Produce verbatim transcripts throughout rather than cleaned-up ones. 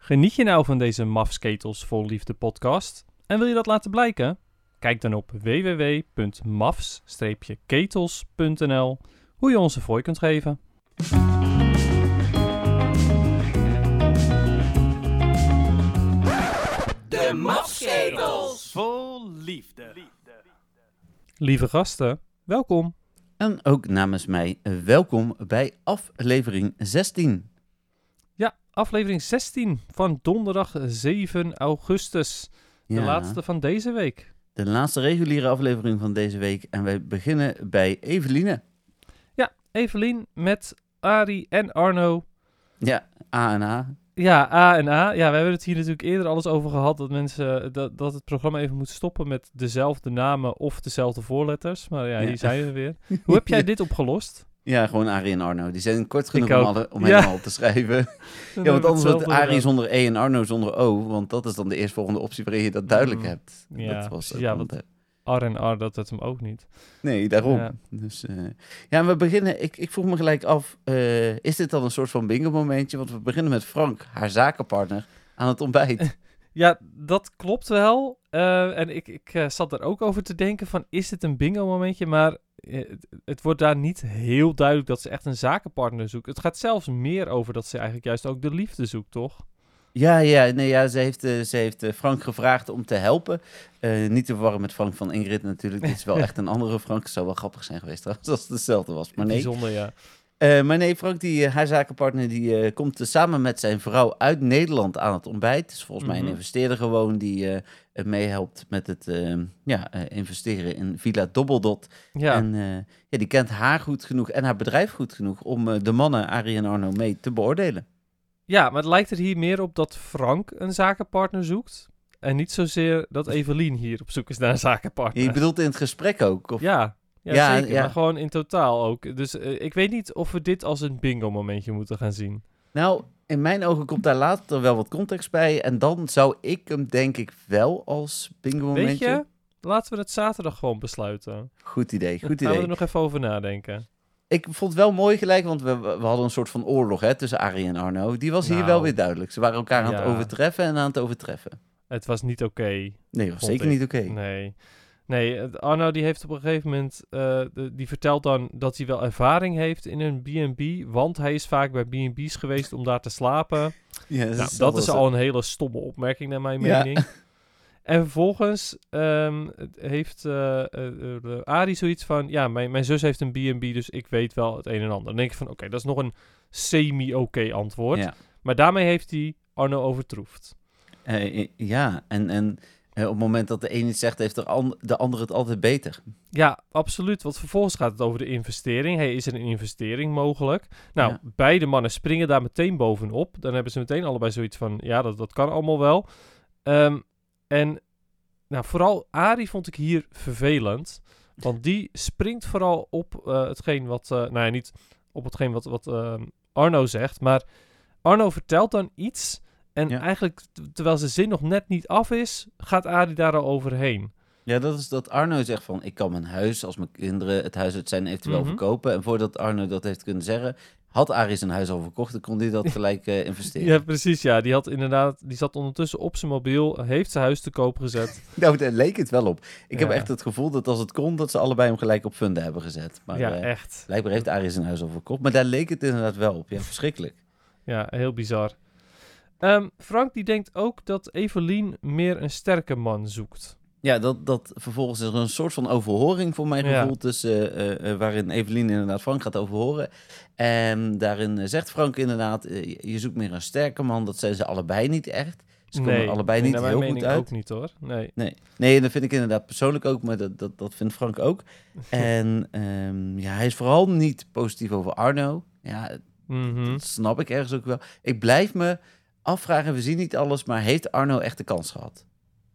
Geniet je nou van deze Mavs Ketels Vol Liefde podcast? En wil je dat laten blijken? Kijk dan op w w w punt mavs ketels punt n l hoe je ons een fooi kunt geven. De Mavs Ketels Vol Liefde. Lieve gasten, welkom. En ook namens mij welkom bij aflevering zestien. Ja, aflevering zestien van donderdag zeven augustus. De Ja, laatste van deze week. de laatste reguliere aflevering van deze week. En wij beginnen bij Eveline. Evelien met Arie en Arno. Ja, A en A. Ja, A en A. Ja, we hebben het hier natuurlijk eerder alles over gehad dat mensen dat, dat het programma even moet stoppen met dezelfde namen of dezelfde voorletters. Maar ja, Ja. hier zijn we weer. Hoe heb jij Ja. dit opgelost? Ja, gewoon Arie en Arno. Die zijn kort genoeg Ik om, ook. alle, om Ja. helemaal op te schrijven. Dan Ja, want anders wordt hetzelfde Arie gedaan. zonder E en Arno zonder O. Want dat is dan de eerstvolgende optie waarin je dat duidelijk Mm. hebt. Ja, dat was ook ja, want, want- eh, Ar en Ar, dat het hem ook niet. Nee, daarom. Ja. Dus, eh, ja, en we beginnen... Ik, ik vroeg me gelijk af, eh, is dit dan een soort van bingo momentje? Want we beginnen met Frank, haar zakenpartner, aan het ontbijt. Ja, dat klopt wel. Eh, en ik, ik eh, zat er ook over te denken van, is dit een bingo momentje? Maar eh, het, het wordt daar niet heel duidelijk dat ze echt een zakenpartner zoekt. Het gaat zelfs meer over dat ze eigenlijk juist ook de liefde zoekt, toch? Ja, ja, nee, ja ze heeft, eh, ze heeft eh, Frank gevraagd om te helpen. Eh, niet te verwarren met Frank van Ingrid natuurlijk. Dit is wel echt een andere Frank. Het zou wel grappig zijn geweest trouwens als het hetzelfde was. Maar nee, Bijzonder, ja. Eh, maar nee Frank, die, eh, haar zakenpartner, die eh, komt eh, samen met zijn vrouw uit Nederland aan het ontbijt. Het is volgens mij Mhm. een investeerder gewoon die eh, eh, meehelpt met het eh, ja, eh, investeren in Villa Dobbeldot. Ja, En eh, ja, die kent haar goed genoeg en haar bedrijf goed genoeg om eh, de mannen Arie en Arno mee te beoordelen. ja, maar het lijkt er hier meer op dat Frank een zakenpartner zoekt. En niet zozeer dat Evelien hier op zoek is naar een zakenpartner. Je bedoelt in het gesprek ook? Of? Ja, ja, Ja, zeker. ja. Maar gewoon in totaal ook. Dus eh, ik weet niet of we dit als een bingo momentje moeten gaan zien. Nou, in mijn ogen komt daar later wel wat context bij. En dan zou ik hem denk ik wel als bingo momentje... Weet je, laten we het zaterdag gewoon besluiten. Goed idee, goed Gaan we idee. er nog even over nadenken. Ik vond het wel mooi gelijk, want we, we hadden een soort van oorlog hè, tussen Arie en Arno. Die was hier Nou. wel weer duidelijk. Ze waren elkaar aan Ja. het overtreffen en aan het overtreffen. Het was niet oké. Nee, dat was Vond zeker ik. niet oké. Nee. Nee, het- Arno die heeft op een gegeven moment... eh, de- die vertelt dan dat hij wel ervaring heeft in een B en B. Want hij is vaak bij B en B's geweest om daar te slapen. Ja, Nou, dat is al een hele stomme opmerking naar mijn Ja. mening. En vervolgens ehm, het heeft eh eh, eh, Arie zoiets van... Ja, mijn, mijn zus heeft een B en B, dus ik weet wel het een en ander. Dan denk ik van, oké, dat is nog een semi-oké antwoord. Ja, Maar daarmee heeft hij Arno overtroefd. Eh, ja. en, en eh, op het moment dat de een iets zegt, heeft de, an- de ander het altijd beter. Ja, absoluut. Want vervolgens gaat het over de investering. Hey, is er een investering mogelijk? Nou, Ja. beide mannen springen daar meteen bovenop. Dan hebben ze meteen allebei zoiets van... Ja, dat, dat kan allemaal wel. Ehm, en nou, vooral Arie vond ik hier vervelend. Want die springt vooral op eh, hetgeen wat... eh, nou ja, niet op hetgeen wat, wat ehm, Arno zegt. Maar Arno vertelt dan iets... En Ja. eigenlijk, t- terwijl zijn zin nog net niet af is... gaat Arie daar al overheen. Ja, dat is dat Arno zegt van, ik kan mijn huis, als mijn kinderen het huis uit zijn, eventueel Mhm. verkopen. En voordat Arno dat heeft kunnen zeggen, had Arie zijn huis al verkocht, dan kon hij dat gelijk eh, investeren. Ja, precies. Ja, die had inderdaad, die zat ondertussen op zijn mobiel, heeft zijn huis te koop gezet. Nou, daar leek het wel op. Ik heb Ja. echt het gevoel dat als het kon, dat ze allebei hem gelijk op funda hebben gezet. Maar ja, eh, echt. blijkbaar heeft Arie zijn huis al verkocht. Maar daar leek het inderdaad wel op. Ja, verschrikkelijk. Ja, heel bizar. Ehm, Frank die denkt ook dat Evelien meer een sterke man zoekt. Ja, dat, dat vervolgens is er een soort van overhoring voor mijn Ja. gevoel tussen, eh, eh, waarin Evelien inderdaad Frank gaat overhoren. En daarin eh, zegt Frank inderdaad, eh, je- je zoekt meer een sterke man. Dat zijn ze allebei niet echt. Ze komen er allebei nee, niet naar heel mijn goed mening uit. ook niet hoor. Nee. Nee. nee, dat vind ik inderdaad persoonlijk ook, maar dat, dat, dat vindt Frank ook. En ehm, ja, hij is vooral niet positief over Arno. Ja, Mhm. dat snap ik ergens ook wel. Ik blijf me afvragen, we zien niet alles, maar heeft Arno echt de kans gehad?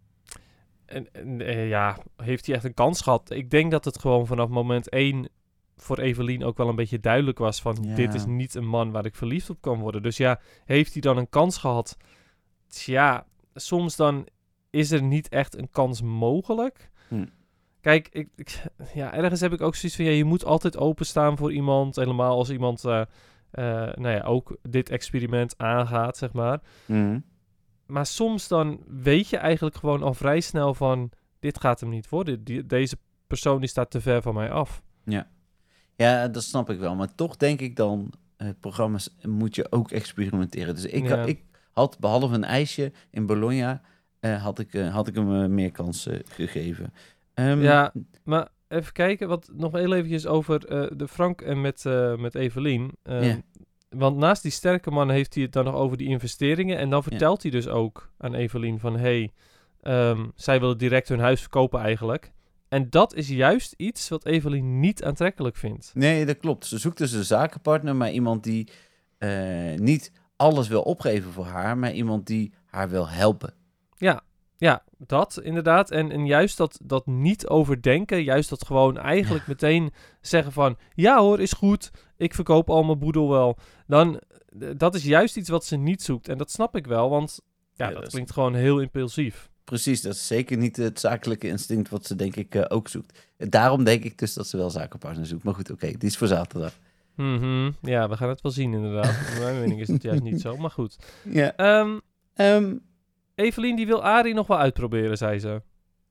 En, en, eh, ja, heeft hij echt een kans gehad? Ik denk dat het gewoon vanaf moment één voor Evelien ook wel een beetje duidelijk was van... Ja. dit is niet een man waar ik verliefd op kan worden. Dus ja, heeft hij dan een kans gehad? Tja, soms dan is er niet echt een kans mogelijk. Hm. Kijk, ik, ik, ja, ergens heb ik ook zoiets van... Ja, je moet altijd openstaan voor iemand. Helemaal als iemand uh, uh, nou ja, ook dit experiment aangaat, zeg maar. Mm. maar soms dan weet je eigenlijk gewoon al vrij snel van... dit gaat hem niet worden. Die, deze persoon die staat te ver van mij af. Ja. ja, dat snap ik wel. Maar toch denk ik dan... Uh, programma's moet je ook experimenteren. Dus ik, Ja. ik had, behalve een ijsje in Bologna... Uh, had, ik, uh, had ik hem uh, meer kansen gegeven. Um, Ja, maar even kijken. Wat, nog heel eventjes over uh, de Frank en met, uh, met Evelien. Um, Ja. Want naast die sterke man heeft hij het dan nog over die investeringen. En dan vertelt ja. hij dus ook aan Evelien van... hey, um, zij willen direct hun huis verkopen eigenlijk. En dat is juist iets wat Evelien niet aantrekkelijk vindt. Nee, dat klopt. Ze zoekt dus een zakenpartner, maar iemand die uh, niet alles wil opgeven voor haar... maar iemand die haar wil helpen. Ja, ja, dat inderdaad. En, en juist dat, dat niet overdenken, juist dat gewoon eigenlijk ja. meteen zeggen van... ja hoor, is goed, ik verkoop al mijn boedel wel. Dan, dat is juist iets wat ze niet zoekt. En dat snap ik wel, want ja, ja dat, dat klinkt is... gewoon heel impulsief. Precies, dat is zeker niet het zakelijke instinct wat ze denk ik uh, ook zoekt. Daarom denk ik dus dat ze wel zakenpartner zoekt. Maar goed, oké, okay, die is voor zaterdag. Mm-hmm. Ja, we gaan het wel zien inderdaad. In mijn mening is het juist niet zo, maar goed. Ja. Um, um, Evelien die wil Arie nog wel uitproberen, zei ze.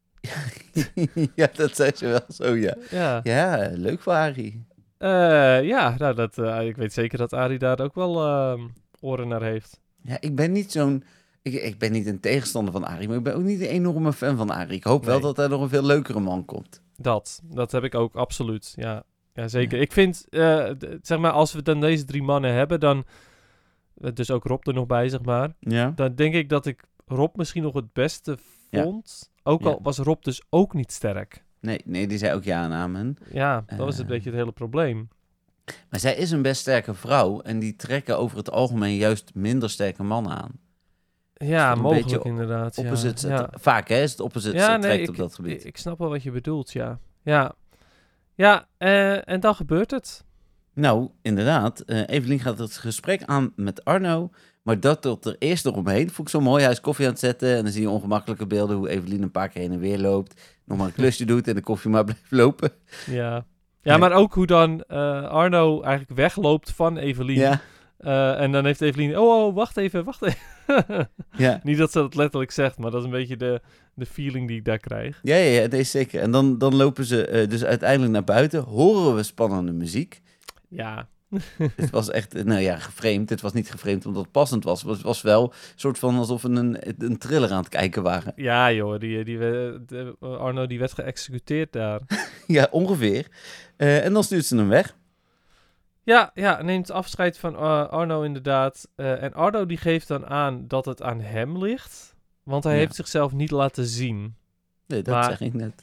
Ja, dat zei ze wel zo, ja. Ja, ja leuk voor Arie. Uh, ja, nou, dat, uh, ik weet zeker dat Arie daar ook wel uh, oren naar heeft. Ja, ik ben niet zo'n... Ik, ik ben niet een tegenstander van Arie, maar ik ben ook niet een enorme fan van Arie. Ik hoop nee. wel dat er nog een veel leukere man komt. Dat, dat heb ik ook absoluut, ja. Ja, zeker. Ja. Ik vind, uh, d- zeg maar, als we dan deze drie mannen hebben, dan... Dus ook Rob er nog bij, zeg maar. Ja. Dan denk ik dat ik Rob misschien nog het beste vond. Ja. Ook al ja. was Rob dus ook niet sterk. Nee, nee, die zei ook ja en amen. Ja, dat uh, was een beetje het hele probleem. Maar zij is een best sterke vrouw. En die trekken over het algemeen juist minder sterke mannen aan. Ja, dus mogelijk inderdaad. Opposite ja. Ja. Vaak hè, is het opposite ja, trekt nee, op ik, dat gebied. Ik, ik snap wel wat je bedoelt, ja. Ja, ja uh, en dan gebeurt het. Nou, inderdaad. Uh, Evelien gaat het gesprek aan met Arno. Maar dat tot er eerst eromheen. Vond ik zo mooi. Hij is koffie aan het zetten. En dan zie je ongemakkelijke beelden hoe Evelien een paar keer heen en weer loopt. Nog maar een klusje doet en de koffie maar blijft lopen. Ja, ja nee. Maar ook hoe dan uh, Arno eigenlijk wegloopt van Evelien. Ja. Uh, en dan heeft Evelien... Oh, oh, wacht even, wacht even. Ja. Niet dat ze dat letterlijk zegt, maar dat is een beetje de, de feeling die ik daar krijg. Ja, ja, ja, nee, zeker. En dan, dan lopen ze uh, dus uiteindelijk naar buiten. Horen we spannende muziek. Ja. Het was echt, nou ja, geframed. Het was niet geframed omdat het passend was. Het was wel een soort van alsof we een, een thriller aan het kijken waren. Ja joh, die, die, die, Arno die werd geëxecuteerd daar. Ja, ongeveer. Uh, en dan stuurt ze hem weg. Ja, ja, neemt afscheid van uh, Arno inderdaad. Uh, en Arno die geeft dan aan dat het aan hem ligt. Want hij ja. heeft zichzelf niet laten zien. Nee, dat maar, zeg ik net.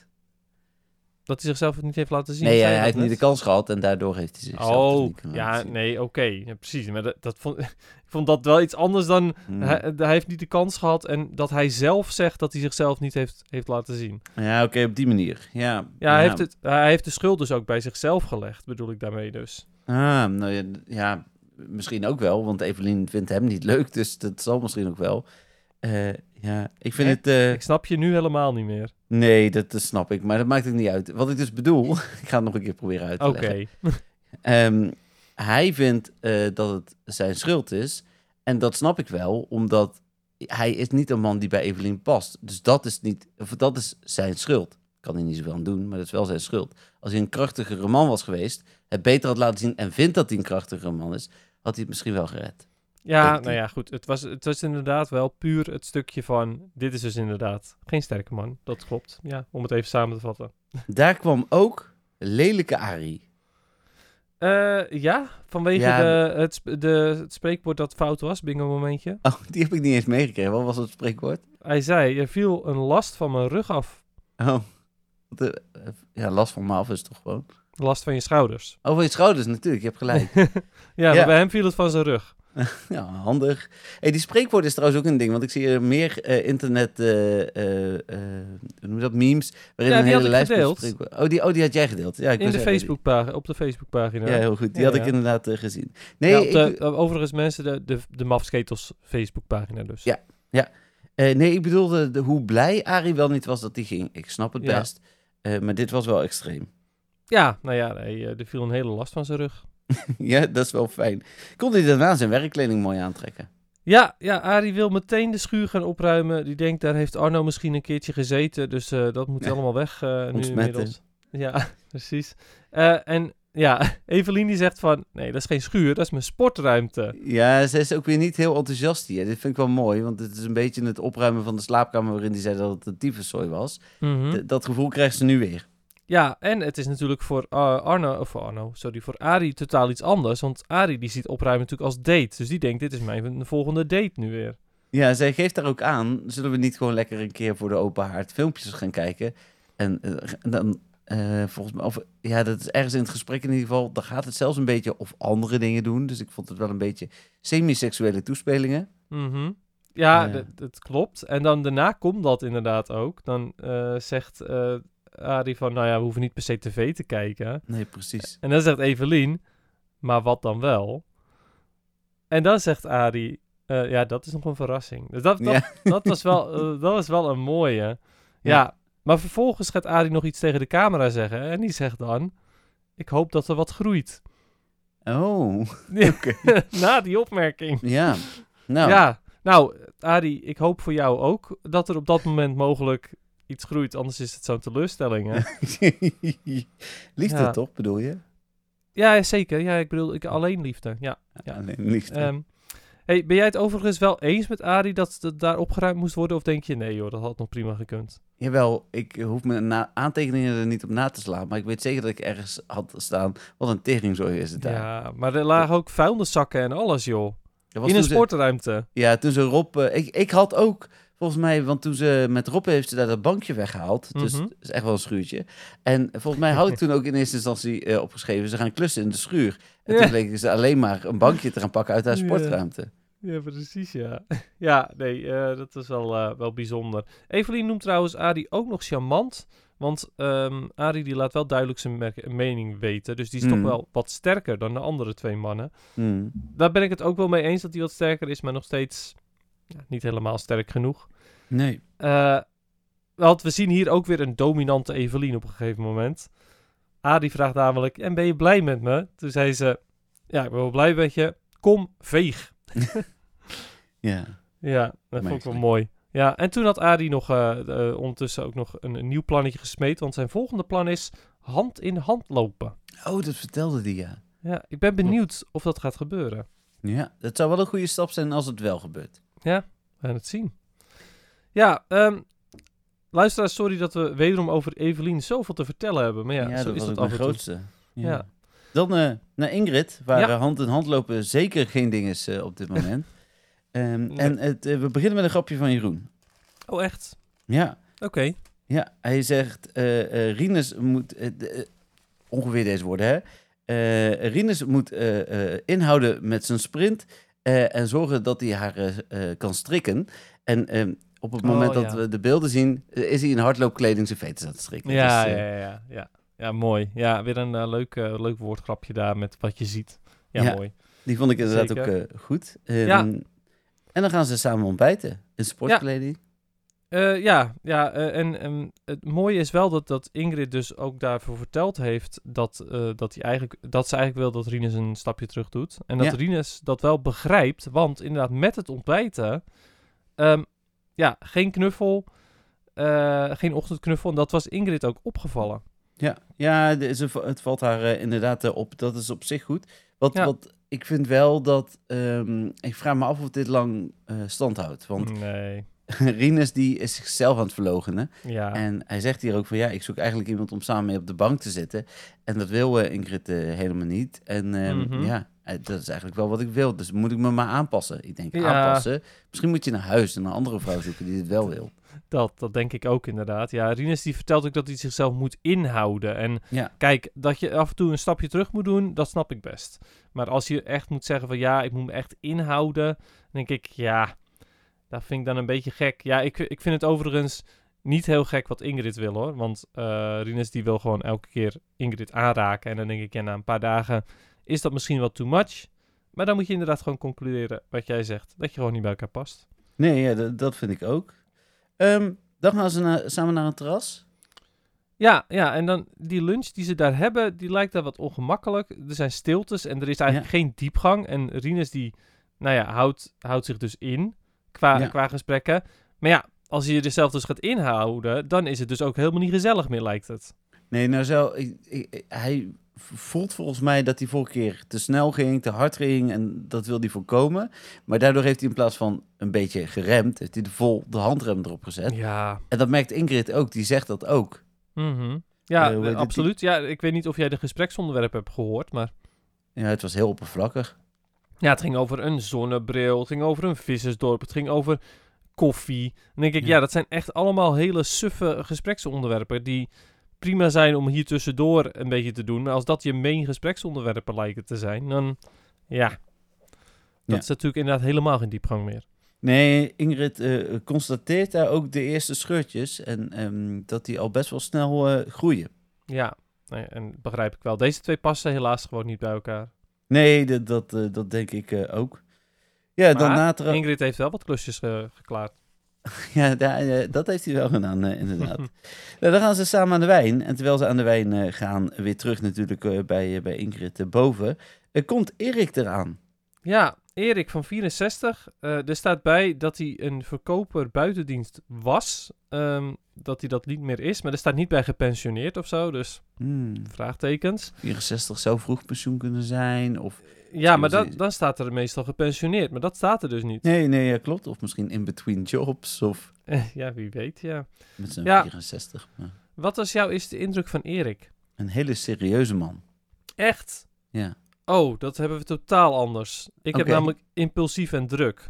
Dat hij zichzelf niet heeft laten zien? Nee, hij, hij heeft niet de kans gehad en daardoor heeft hij zichzelf oh, dus niet kunnen ja, laten zien. nee, oké. Okay. Ja, precies. Maar dat, dat vond, ik vond dat wel iets anders dan... Hmm. Hij, hij heeft niet de kans gehad en dat hij zelf zegt dat hij zichzelf niet heeft, heeft laten zien. Ja, oké, okay, op die manier. Ja, ja, ja. Hij, heeft het, hij heeft de schuld dus ook bij zichzelf gelegd, bedoel ik daarmee dus. Ah, nou ja, ja, misschien ook wel, want Evelien vindt hem niet leuk, dus dat zal misschien ook wel. Uh, ja, ik vind nee, het... Uh... Ik snap je nu helemaal niet meer. Nee, dat, dat snap ik, maar dat maakt het niet uit. Wat ik dus bedoel, ik ga het nog een keer proberen uit te okay. leggen. Um, hij vindt uh, dat het zijn schuld is, en dat snap ik wel, omdat hij is niet een man die bij Evelien past. Dus dat is, niet, of dat is zijn schuld. Kan hij niet zoveel aan doen, maar dat is wel zijn schuld. Als hij een krachtigere man was geweest, het beter had laten zien en vindt dat hij een krachtigere man is, had hij het misschien wel gered. Ja, nou ja, goed. Het was, het was inderdaad wel puur het stukje van... Dit is dus inderdaad geen sterke man. Dat klopt. Ja, om het even samen te vatten. Daar kwam ook lelijke Arie. Uh, ja, vanwege ja, de, het, de, het spreekwoord dat fout was. Bingo momentje. Oh, die heb ik niet eens meegekregen. Wat was het spreekwoord? Hij zei, er viel een last van mijn rug af. Oh, de, ja, last van me af is toch gewoon... Last van je schouders. Oh, van je schouders natuurlijk. Je hebt gelijk. ja, maar ja, bij hem viel het van zijn rug. Ja, handig. Hey, die spreekwoord is trouwens ook een ding, want ik zie er meer uh, internet, uh, uh, uh, hoe noem je dat, memes, waarin ja, een hele lijst gedeeld. Oh die, oh, die had jij gedeeld. Ja, ik In de Facebookpagina, op de Facebookpagina. Ja, heel goed. Die ja, had ja. ik inderdaad uh, gezien. Nee, ja, de, ik... overigens mensen, de, de, de Mafsketels Facebookpagina dus. Ja, ja. Uh, nee, ik bedoelde de, hoe blij Arie wel niet was dat hij ging. Ik snap het ja. best, uh, maar dit was wel extreem. Ja, nou ja, nee, er viel een hele last van zijn rug. Ja, dat is wel fijn. Kon hij daarna zijn werkkleding mooi aantrekken? Ja, ja, Arie wil meteen de schuur gaan opruimen. Die denkt, daar heeft Arno misschien een keertje gezeten. Dus uh, dat moet Ja. allemaal weg uh, nu Ontsmetten. inmiddels. Ja, precies. Uh, en ja, Evelien die zegt van, nee, dat is geen schuur, dat is mijn sportruimte. Ja, ze is ook weer niet heel enthousiast hier. Dit vind ik wel mooi, want het is een beetje het opruimen van de slaapkamer waarin die zei dat het een tyfuszooi was. Mm-hmm. D- dat gevoel krijgt ze nu weer. Ja, en het is natuurlijk voor uh, Arno, of voor Arno, sorry, voor Arie totaal iets anders. Want Arie die ziet opruimen natuurlijk als date. Dus die denkt, dit is mijn volgende date nu weer. Ja, zij geeft daar ook aan, zullen we niet gewoon lekker een keer voor de open haard filmpjes gaan kijken? En uh, dan, uh, volgens mij, of, ja, dat is ergens in het gesprek in ieder geval, dan gaat het zelfs een beetje of andere dingen doen. Dus ik vond het wel een beetje semi-seksuele toespelingen. Mm-hmm. Ja, uh, d- dat klopt. En dan daarna komt dat inderdaad ook. Dan uh, zegt uh, Arie van, nou ja, we hoeven niet per se tv te kijken. Nee, precies. En dan zegt Evelien, maar wat dan wel? En dan zegt Arie, uh, ja, dat is nog een verrassing. Dus dat, dat, Ja. dat, was, wel, uh, dat was wel een mooie. Ja. ja, maar vervolgens gaat Arie nog iets tegen de camera zeggen. En die zegt dan, ik hoop dat er wat groeit. Oh, oké. Na die opmerking. Ja, nou. Ja, nou, Arie, ik hoop voor jou ook dat er op dat moment mogelijk iets groeit. Anders is het zo'n teleurstelling, hè? Liefde ja. toch, bedoel je? Ja, zeker. Ja, ik bedoel, ik, alleen liefde. Ja, ja. Alleen liefde. Um, hey, ben jij het overigens wel eens met Arie dat het daar opgeruimd moest worden? Of denk je, nee joh, dat had nog prima gekund? Jawel, ik hoef mijn na- aantekeningen er niet op na te slaan. Maar ik weet zeker dat ik ergens had staan. Wat een teringzooi is het daar. Ja, maar er lagen ook vuilniszakken en alles, joh. Was in een ze, sportruimte. Ja, toen ze Rob... Uh, ik, ik had ook, volgens mij... Want toen ze met Rob heeft ze daar dat bankje weggehaald. Dus Mm-hmm. dat is echt wel een schuurtje. En volgens mij had ik toen ook in eerste instantie uh, opgeschreven... Ze gaan klussen in de schuur. En ja. toen bleek ze alleen maar een bankje te gaan pakken uit haar sportruimte. Ja, ja precies, ja. ja, nee, uh, dat is wel, uh, wel bijzonder. Evelien noemt trouwens Arie ook nog charmant... Want um, Arie die laat wel duidelijk zijn merk- mening weten. Dus die is mm. toch wel wat sterker dan de andere twee mannen. Mm. Daar ben ik het ook wel mee eens dat hij wat sterker is. Maar nog steeds ja, niet helemaal sterk genoeg. Nee. Uh, want we zien hier ook weer een dominante Evelien op een gegeven moment. Arie vraagt namelijk, en ben je blij met me? Toen zei ze, ja, ik ben wel blij met je. Kom, veeg. ja. Ja, dat vond ik wel mooi. Ja, en toen had Arie nog uh, uh, ondertussen ook nog een, een nieuw plannetje gesmeed. Want zijn volgende plan is hand in hand lopen. Oh, dat vertelde die, ja. Ja, ik ben benieuwd of dat gaat gebeuren. Ja, dat zou wel een goede stap zijn als het wel gebeurt. Ja, we gaan het zien. Ja, um, luisteraars, sorry dat we wederom over Evelien zoveel te vertellen hebben. Maar ja, ja zo dat is was het ook af de en toe. grootste. Ja. Ja. Dan uh, naar Ingrid, waar ja. uh, hand in hand lopen zeker geen ding is uh, op dit moment. um, nee. En het, uh, we beginnen met een grapje van Jeroen. Oh, echt? Ja. Oké. Okay. Ja, hij zegt, uh, uh, Rinus moet, uh, uh, ongeveer deze woorden, hè. Uh, Rinus moet uh, uh, inhouden met zijn sprint uh, en zorgen dat hij haar uh, uh, kan strikken. En uh, op het moment oh, dat ja. we de beelden zien, uh, is hij in hardloopkleding zijn veters aan het strikken. Ja, dus, uh, ja, ja, ja, ja. Ja, mooi. Ja, weer een uh, leuk, uh, leuk woordgrapje daar met wat je ziet. Ja, ja mooi. Die vond ik inderdaad Zeker. ook uh, goed. Um, ja. En dan gaan ze samen ontbijten in sportkleding. Ja. Uh, ja, ja uh, en um, het mooie is wel dat, dat Ingrid dus ook daarvoor verteld heeft dat, uh, dat, hij eigenlijk, dat ze eigenlijk wil dat Rinus een stapje terug doet. En dat ja. Rinus dat wel begrijpt, want inderdaad met het ontbijten, um, ja, geen knuffel, uh, geen ochtendknuffel. En dat was Ingrid ook opgevallen. Ja, ja de, ze, het valt haar uh, inderdaad uh, op. Dat is op zich goed. Wat, ja. wat ik vind wel dat, um, ik vraag me af of dit lang uh, stand houdt. Want nee. Rinus die is zichzelf aan het verloochenen. Ja. En hij zegt hier ook van ja, ik zoek eigenlijk iemand om samen mee op de bank te zitten. En dat wil uh, Ingrid uh, helemaal niet. En um, mm-hmm. ja, dat is eigenlijk wel wat ik wil. Dus moet ik me maar aanpassen. Ik denk, ja. aanpassen. Misschien moet je naar huis en een andere vrouw zoeken die dit wel wil. Dat, dat denk ik ook inderdaad. Ja, Rinus die vertelt ook dat hij zichzelf moet inhouden. En ja. kijk, dat je af en toe een stapje terug moet doen, dat snap ik best. Maar als je echt moet zeggen van ja, ik moet me echt inhouden, dan denk ik, ja, dat vind ik dan een beetje gek. Ja, ik, ik vind het overigens niet heel gek wat Ingrid wil hoor. Want uh, Rinus die wil gewoon elke keer Ingrid aanraken. En dan denk ik, ja, na een paar dagen is dat misschien wel too much. Maar dan moet je inderdaad gewoon concluderen wat jij zegt. Dat je gewoon niet bij elkaar past. Nee, ja, dat, dat vind ik ook. Um, dan gaan ze na, samen naar een terras. Ja, ja, en dan die lunch die ze daar hebben, die lijkt daar wat ongemakkelijk. Er zijn stiltes en er is eigenlijk ja. geen diepgang. En Rinus die, nou ja, houdt, houdt zich dus in qua, Ja. qua gesprekken. Maar ja, als je jezelf dus gaat inhouden, dan is het dus ook helemaal niet gezellig meer, lijkt het. Nee, nou zo, ik, ik- hij voelt volgens mij dat hij vorige keer te snel ging, te hard ging en dat wil hij voorkomen. Maar daardoor heeft hij in plaats van een beetje geremd, heeft hij de vol de handrem erop gezet. Ja, En dat merkt Ingrid ook, die zegt dat ook. mhm. ja Eh, hoe heet eh, het? absoluut. Ja, ik weet niet of jij de gespreksonderwerpen hebt gehoord, maar... Ja, het was heel oppervlakkig. Ja, het ging over een zonnebril, het ging over een vissersdorp, het ging over koffie. Dan denk ik, ja, Ja. dat zijn echt allemaal hele suffe gespreksonderwerpen die prima zijn om hier tussendoor een beetje te doen. Maar als dat je main gespreksonderwerpen lijken te zijn, dan ja, dat Ja. is natuurlijk inderdaad helemaal geen diepgang meer. Nee, Ingrid eh, constateert daar ook de eerste scheurtjes en ehm, dat die al best wel snel eh, groeien. Ja, nee, en begrijp ik wel. Deze twee passen helaas gewoon niet bij elkaar. Nee, dat, dat, eh, dat denk ik eh, ook. Ja, dan Maar later... Ingrid heeft wel wat klusjes ge- geklaard. Ja, daar, eh, dat heeft hij wel gedaan, eh, inderdaad. Nou, dan gaan ze samen aan de wijn. En terwijl ze aan de wijn eh, gaan, weer terug natuurlijk eh, bij, eh, bij Ingrid eh, boven, eh, komt Erik eraan. Ja, Erik van vierenzestig. Eh, er staat bij dat hij een verkoper buitendienst was. Ehm, dat hij dat niet meer is. Maar er staat niet bij gepensioneerd of zo. Dus Hmm, vraagtekens. vierenzestig zou vroeg pensioen kunnen zijn. Of... Ja, maar Misschien dan, dan staat er meestal gepensioneerd. Maar dat staat er dus niet. Nee, nee, ja, klopt. Of misschien in between jobs. Of Eh, ja, wie weet, ja. met zijn Ja. vierenzestig. Maar Wat was jouw eerste indruk van Erik? een hele serieuze man. Echt? Ja. Oh, dat hebben we totaal anders. Ik heb Oké. namelijk impulsief en druk.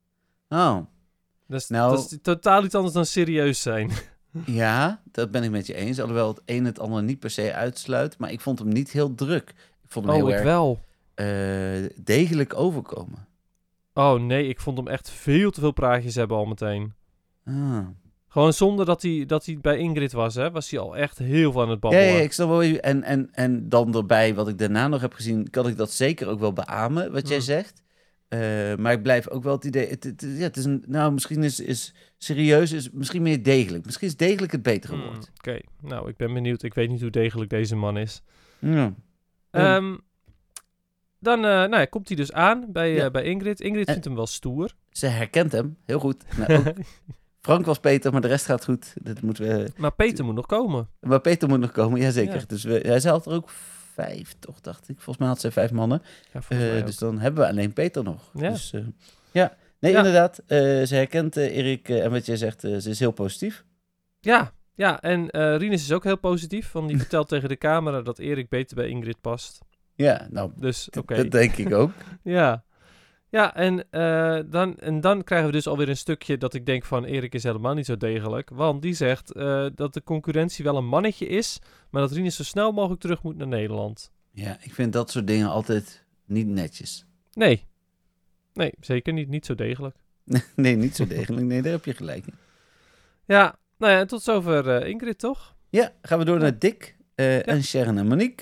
Oh, Dat is, Nou- dat is totaal iets anders dan serieus zijn. ja, dat ben ik met je eens. Alhoewel het een het ander niet per se uitsluit. Maar ik vond hem niet heel druk. Ik vond hem Oh, heel ik erg wel. eh, degelijk overkomen. Oh nee, ik vond hem echt veel te veel praatjes hebben al meteen. Ah. Gewoon zonder dat hij, dat hij bij Ingrid was, hè, was hij al echt heel veel aan het Ja, babbelen. ja, ik snap wel. je- En, en, en dan erbij, wat ik daarna nog heb gezien, kan ik dat zeker ook wel beamen, wat jij Mm. zegt. Eh, maar ik blijf ook wel het idee, het, het, ja, het is een, nou, misschien is, is serieus, is misschien meer degelijk. Misschien is degelijk het betere Hmm, woord. Oké, nou, ik ben benieuwd. Ik weet niet hoe degelijk deze man is. Ja. Ehm, dan eh, nou ja, komt hij dus aan bij, eh, Ja. bij Ingrid. Ingrid En- vindt hem wel stoer. Ze herkent hem, heel goed. Nou, ook Frank was Peter, maar de rest gaat goed. Dat moeten we... Maar Peter moet nog komen. Maar Peter moet nog komen, jazeker. Ja. Dus we, hij had er ook vijf, toch, dacht ik. Volgens mij had ze vijf mannen. Ja, volgens Eh, mij dus ook. dan hebben we alleen Peter nog. Ja. Dus, eh, ja. Nee, Ja. inderdaad. eh, ze herkent eh, Erik eh, en wat jij zegt, eh, ze is heel positief. Ja, ja, en eh Rinus is ook heel positief. Want die vertelt tegen de camera dat Erik beter bij Ingrid past. Ja, nou, Dus oké. dat denk ik ook. Ja. Ja, en, eh, dan, en dan krijgen we dus alweer een stukje dat ik denk van Erik is helemaal niet zo degelijk. Want die zegt eh, dat de concurrentie wel een mannetje is, maar dat Rinus zo snel mogelijk terug moet naar Nederland. Ja, ik vind dat soort dingen altijd niet netjes. Nee. Nee, zeker niet. Niet zo degelijk. Nee, niet zo degelijk. Nee, daar heb je gelijk in. Ja, nou ja, en tot zover eh, Ingrid, toch? Ja, gaan we door naar Dick eh, en Sharon en Monique.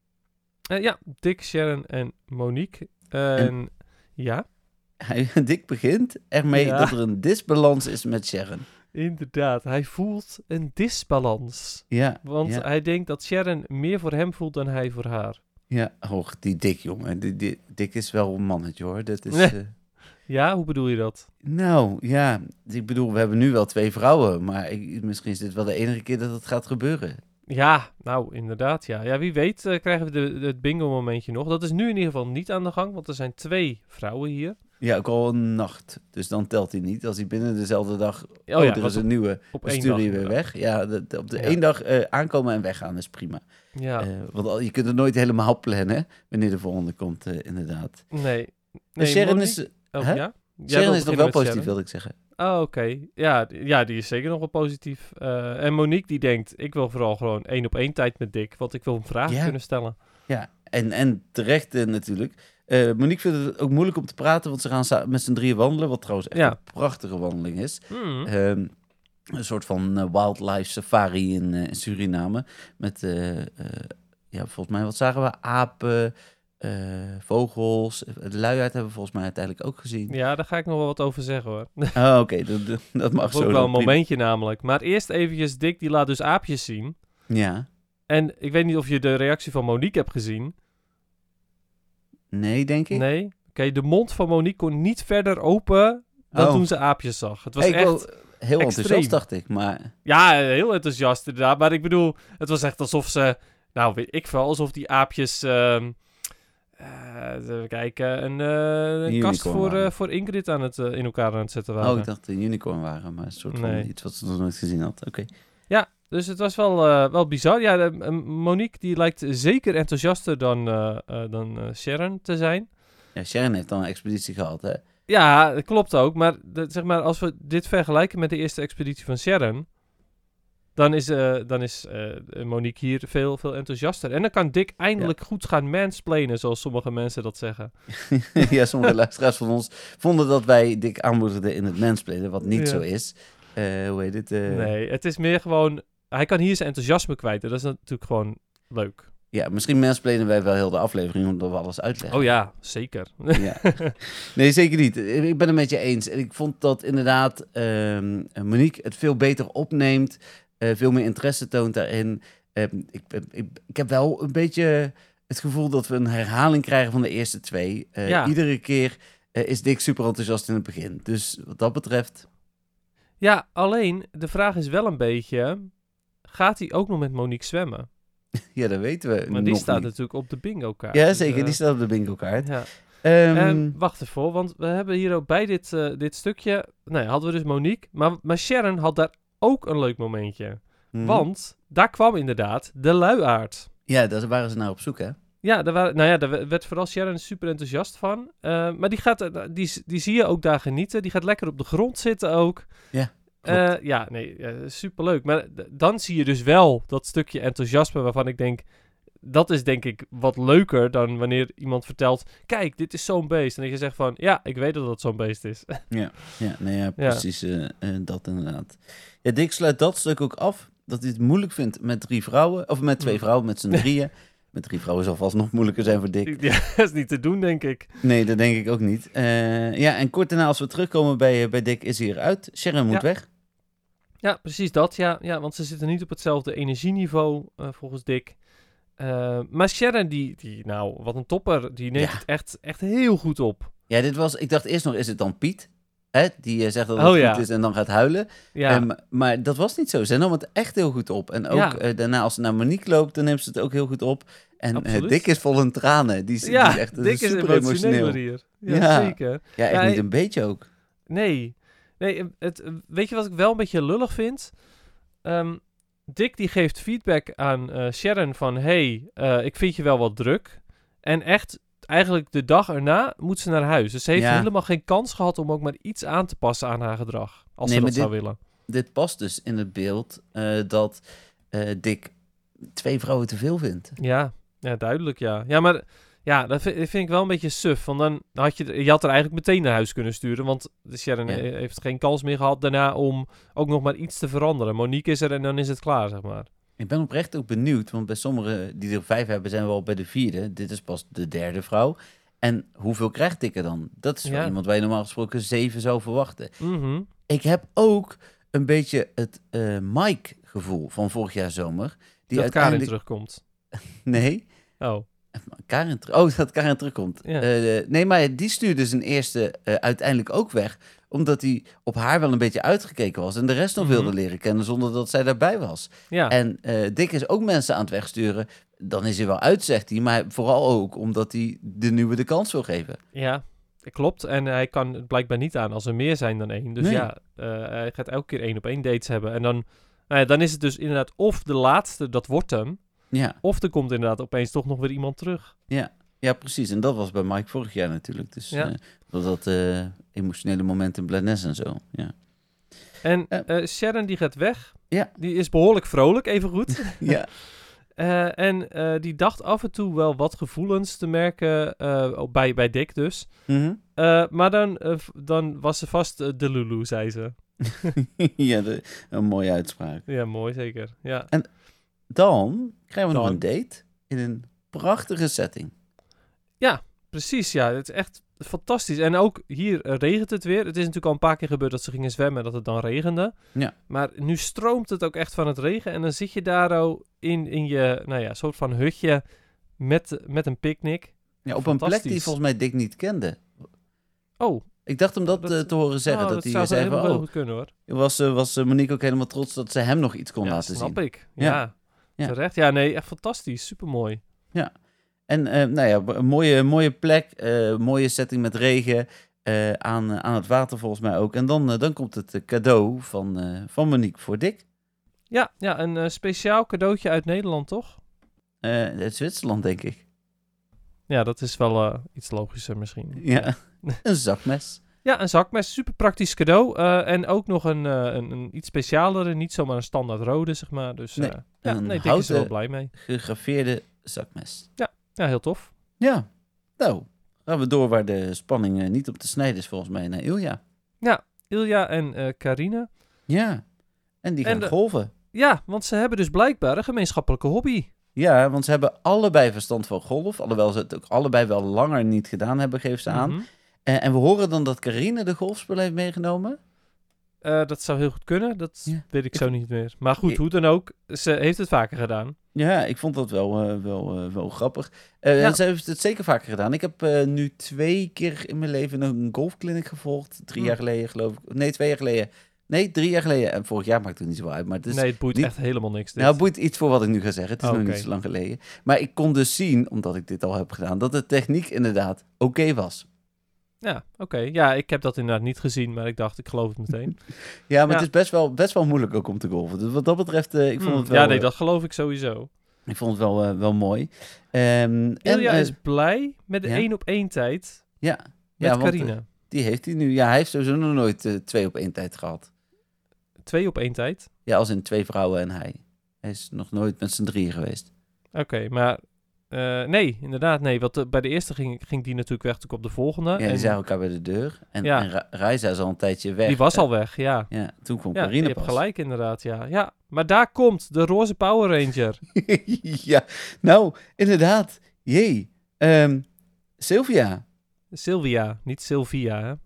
Eh, ja, Dick, Sharon en Monique. En, ja, Hij, Dick begint ermee Ja. dat er een disbalans is met Sharon. inderdaad. Hij voelt een disbalans. Ja, Want ja, hij denkt dat Sharon meer voor hem voelt dan hij voor haar. ja. Och, die Dick, jongen. Die, die, Dick is wel een mannetje, hoor. Dat is... Nee. eh, Ja, hoe bedoel je dat? Nou, ja, ik bedoel, we hebben nu wel twee vrouwen, maar ik, misschien is dit wel de enige keer dat het gaat gebeuren. Ja, nou, inderdaad, ja. Ja, wie weet eh, krijgen we de, het bingo-momentje nog. Dat is nu in ieder geval niet aan de gang, want er zijn twee vrouwen hier. Ja, ook al een nacht, dus dan telt hij niet. Als hij binnen dezelfde dag, oh, ja, er wat is een nieuwe, op dan één stuur dag je weer inderdaad. weg. Ja, de, de- op de Ja. één dag eh, aankomen en weggaan is prima. Ja, Eh, want al- je kunt het nooit helemaal plannen, wanneer de volgende komt, eh, inderdaad. nee. Nee, nee Sharon Monique- is, Oh, hè? ja? Jij Sharon wil is nog beginnen wel met positief, Sharon? wilde ik zeggen. Oh, oké. Ja, d- ja, die is zeker nog wel positief. Eh, en Monique die denkt, ik wil vooral gewoon één op één tijd met Dick, want ik wil hem vragen Ja. kunnen stellen. Ja, en, en terecht eh, natuurlijk. Eh, Monique vindt het ook moeilijk om te praten, want ze gaan sa- met z'n drieën wandelen, wat trouwens echt Ja. een prachtige wandeling is. Hmm. Ehm, een soort van eh, wildlife safari in, eh, in Suriname. Met, eh, eh, ja, volgens mij, wat zagen we? Apen, eh, vogels. De luiaard hebben we volgens mij uiteindelijk ook gezien. Ja, daar ga ik nog wel wat over zeggen hoor. Oh, oké, dat, dat- dat mag Dat is zo. ook wel dan, een prima. momentje namelijk. Maar eerst eventjes, Dick die laat dus aapjes zien. Ja, En ik weet niet of je de reactie van Monique hebt gezien. nee, denk ik. Nee? okay, de mond van Monique kon niet verder open dan Oh. toen ze aapjes zag. Het was Hey, ik echt... wil- heel extreem. enthousiast, dacht ik. Maar Ja, heel enthousiast inderdaad. Maar ik bedoel, het was echt alsof ze... Nou, weet ik veel, alsof die aapjes... ehm eh, even kijken, een, eh, een Een kast unicorn voor, waren. eh, voor Ingrid aan het, eh, in elkaar aan het zetten waren. oh, ik dacht dat het een unicorn waren. Maar een soort van Nee. iets wat ze nog nooit gezien had. Oké. Ja, dus het was wel, eh, wel bizar. Ja, de, eh, Monique die lijkt zeker enthousiaster dan, eh, eh, dan eh, Sharon te zijn. Ja, Sharon heeft dan een expeditie gehad, hè? Ja, dat klopt ook. Maar, de, zeg maar als we dit vergelijken met de eerste expeditie van Sharon... dan is, eh, dan is eh, Monique hier veel, veel enthousiaster. En dan kan Dick eindelijk goed gaan mansplainen, zoals sommige mensen dat zeggen. Ja, sommige luisteraars van ons vonden dat wij Dick aanmoedigden in het mansplainen, wat niet Ja. zo is. Eh, hoe heet het? eh, Nee, het is meer gewoon... Hij kan hier zijn enthousiasme kwijt. En dat is natuurlijk gewoon leuk. Ja, misschien mansplainen wij wel heel de aflevering, omdat we alles uitleggen. Oh ja, zeker. Ja. Nee, zeker niet. Ik ben het met je eens. En ik vond dat inderdaad ehm, Monique het veel beter opneemt. eh, veel meer interesse toont daarin. Ehm, ik, ik, ik heb wel een beetje het gevoel dat we een herhaling krijgen van de eerste twee. Eh, Ja. Iedere keer eh, is Dick super enthousiast in het begin. Dus wat dat betreft... Ja, alleen de vraag is wel een beetje... Gaat hij ook nog met Monique zwemmen? Ja, dat weten we Maar die nog staat niet. natuurlijk op de bingo kaart. Ja, Dus, zeker. eh, Die staat op de bingo kaart. ja. Ehm, Ehm, wacht even, want we hebben hier ook bij dit, eh, dit stukje... Nou ja, hadden we dus Monique. Maar, maar Sharon had daar ook een leuk momentje. mhm. Want daar kwam inderdaad de luiaard. Ja, daar waren ze naar op zoek, hè? Ja, daar waren, nou ja, daar werd vooral Sharon super enthousiast van. Eh, maar die, gaat, eh, die, die zie je ook daar genieten. Die gaat lekker op de grond zitten ook. Ja, Eh, klopt. ja, nee, uh, superleuk. Maar d- dan zie je dus wel dat stukje enthousiasme waarvan ik denk... Dat is denk ik wat leuker dan wanneer iemand vertelt... Kijk, dit is zo'n beest. En dat je zegt van... Ja, ik weet dat dat zo'n beest is. Ja, nee, ja, precies eh, eh, dat inderdaad. Ja, Dick sluit dat stuk ook af, dat hij het moeilijk vindt met drie vrouwen, of met twee Mm. vrouwen, met z'n drieën. Met drie vrouwen zal vast nog moeilijker zijn voor Dick. Ja, dat is niet te doen, denk ik. Nee, dat denk ik ook niet. Eh, ja, en kort daarna als we terugkomen bij, eh, bij Dick is hij eruit. Sharon moet Ja. weg. Ja, precies dat. Ja, ja, want ze zitten niet op hetzelfde energieniveau, uh, volgens Dick. Uh, maar Sharon, die, die, nou, wat een topper. Die neemt Ja. het echt, echt heel goed op. Ja, dit was, ik dacht eerst nog, is het dan Piet? Hè? Die eh, zegt dat het Oh, goed ja. is en dan gaat huilen. Ja, Ehm, maar dat was niet zo. Ze nam het echt heel goed op. En ook Ja. eh, daarna als ze naar Monique loopt, dan neemt ze het ook heel goed op. En eh, Absoluut. Dick is vol in tranen. Die is, ja die is echt eh, Dick is super emotioneel emotioneel. hier. Ja, Ja. zeker. Ja, echt Ja, niet hij- een beetje ook. Nee. Nee, het, weet je wat ik wel een beetje lullig vind? Ehm, Dick die geeft feedback aan eh, Sharon van... Hey, eh, ik vind je wel wat druk. En echt, eigenlijk de dag erna moet ze naar huis. Dus ze heeft Ja. helemaal geen kans gehad om ook maar iets aan te passen aan haar gedrag. Als Nee, ze maar dat zou dit- willen. Dit past dus in het beeld eh, dat eh, Dick twee vrouwen te veel vindt. Ja, ja, duidelijk, ja. Ja, maar ja, dat vind, dat vind ik wel een beetje suf. Want dan had je, je had er eigenlijk meteen naar huis kunnen sturen. Want Sharon Ja. he- heeft geen kans meer gehad daarna om ook nog maar iets te veranderen. Monique is er en dan is het klaar, zeg maar. Ik ben oprecht ook benieuwd, want bij sommigen die er vijf hebben, zijn we al bij de vierde. Dit is pas de derde vrouw. En hoeveel krijgt Dick er dan? Dat is wel Ja. iemand waar je normaal gesproken zeven zou verwachten. Mhm. Ik heb ook een beetje het eh, Mike-gevoel van vorig jaar zomer. Die dat Karin uiteindelijk... terugkomt. Nee, Oh, Karin ter- oh, dat Karin terugkomt. Ja. Eh, nee, maar die stuurde zijn eerste eh, uiteindelijk ook weg. Omdat hij op haar wel een beetje uitgekeken was. En de rest nog Mhm. wilde leren kennen zonder dat zij daarbij was. ja. En eh Dick is ook mensen aan het wegsturen. Dan is hij wel uit, zegt hij. Maar vooral ook omdat hij de nieuwe de kans wil geven. Ja, klopt. En hij kan het blijkbaar niet aan als er meer zijn dan één. Dus Nee. ja, eh, hij gaat elke keer één op één dates hebben. En dan, nou ja, dan is het dus inderdaad of de laatste, dat wordt hem. Ja, Of er komt inderdaad opeens toch nog weer iemand terug. ja, ja, precies. En dat was bij Mike vorig jaar natuurlijk. Dus Ja. eh, dat dat eh, emotionele moment in Blanes en zo. Ja, En Ja. eh, Sharon die gaat weg. Ja. Die is behoorlijk vrolijk, even goed. ja. Eh, en eh, die dacht af en toe wel wat gevoelens te merken, eh, bij, bij Dick dus. Mhm. Eh, maar dan, eh, v- dan was ze vast eh, de Lulu, zei ze. ja, de- een mooie uitspraak. Ja, mooi zeker. Ja. Dan krijgen we nog Dan. een date in een prachtige setting. Precies, ja. Het is echt fantastisch. En ook hier eh, regent het weer. Het is natuurlijk al een paar keer gebeurd dat ze gingen zwemmen en dat het dan regende. Ja. Maar nu stroomt het ook echt van het regen. En dan zit je daar oh, in, in je, nou ja, soort van hutje met, met een picknick. Ja, op een plek die Fantastisch. volgens mij Dick niet kende. Oh, Ik dacht hem dat, Dat- eh, te horen zeggen. nou, dat, dat hij zou zei helemaal van, heel oh, goed kunnen hoor. was, eh, was eh, Monique ook helemaal trots dat ze hem nog iets kon Ja, laten snap zien. ik. Ja. Ja. Ja. Terecht. Ja, nee, echt fantastisch. Supermooi. En eh, nou ja, een mooie, mooie plek, eh, mooie setting met regen, eh, aan, aan het water volgens mij ook. En dan, eh, dan komt het eh, cadeau van, eh, van Monique voor Dick. Ja, ja een eh, speciaal cadeautje uit Nederland, toch? Eh, uit Zwitserland, denk ik. Ja, dat is wel eh, iets logischer misschien. Ja, een zakmes. Ja, een zakmes. Super praktisch cadeau. eh, en ook nog een, eh, een, een iets specialere. Niet zomaar een standaard rode, zeg maar. Dus Nee, eh, ja, een nee, Dick is er wel houten- blij mee. Gegraveerde zakmes. Ja, heel tof. Ja, nou, gaan we door waar de spanning eh, niet op te snijden is volgens mij naar Ilja. Ilja en eh Carine. Ja, en die En gaan de- golven. Ja, want ze hebben dus blijkbaar een gemeenschappelijke hobby. Ja, want ze hebben allebei verstand van golf. Alhoewel ze het ook allebei wel langer niet gedaan hebben, geeft ze aan. Mhm. En, en we horen dan dat Carine de golfspullen heeft meegenomen. Eh, dat zou heel goed kunnen. Dat Ja. weet ik Ik- zo niet meer. Maar goed, Ik- hoe dan ook. Ze heeft het vaker gedaan. Ja, ik vond dat wel, eh, wel, eh, wel grappig. Eh, Ja. Ze heeft het zeker vaker gedaan. Ik heb eh, nu twee keer in mijn leven een golfclinic gevolgd. Drie Hm. jaar geleden, geloof ik. Nee, twee jaar geleden. Nee, drie jaar geleden. En vorig jaar maakt het niet zo uit. Maar het is, nee, het boeit niet- echt helemaal niks. Dit. nou, het boeit iets voor wat ik nu ga zeggen. Het is Oh, nog oké. niet zo lang geleden. Maar ik kon dus zien, omdat ik dit al heb gedaan, dat de techniek inderdaad oké was. Ja, oké. Ja, ik heb dat inderdaad niet gezien, maar ik dacht, ik geloof het meteen. Ja, maar Ja. het is best wel, best wel moeilijk ook om te golfen. Dus wat dat betreft, eh, ik vond Hmm, het wel, ja, nee, eh, dat geloof ik sowieso. ik vond het wel, eh, wel mooi. Ehm, en, Ilja eh, is blij met de ja? één op één tijd ja, met ja, want, Carine. eh, die heeft hij nu. Ja, hij heeft sowieso nog nooit eh, twee op één tijd gehad. Twee op één tijd. Ja, als in twee vrouwen en hij. Hij is nog nooit met z'n drieën geweest. Oké, maar eh, nee, inderdaad, nee. Want eh, bij de eerste ging, ging die natuurlijk weg, toen op de volgende. Ja, die en zagen elkaar bij de deur. En, Ja. en Ra- Raisa is al een tijdje weg. die was Eh, al weg, ja. Ja, toen kwam Ja, je Carine hebt pas. gelijk inderdaad, ja. Ja, maar daar komt de roze Power Ranger. Ja, nou, inderdaad. Jee. Ehm, Sylvia. Sylvia, niet Sylvia, hè.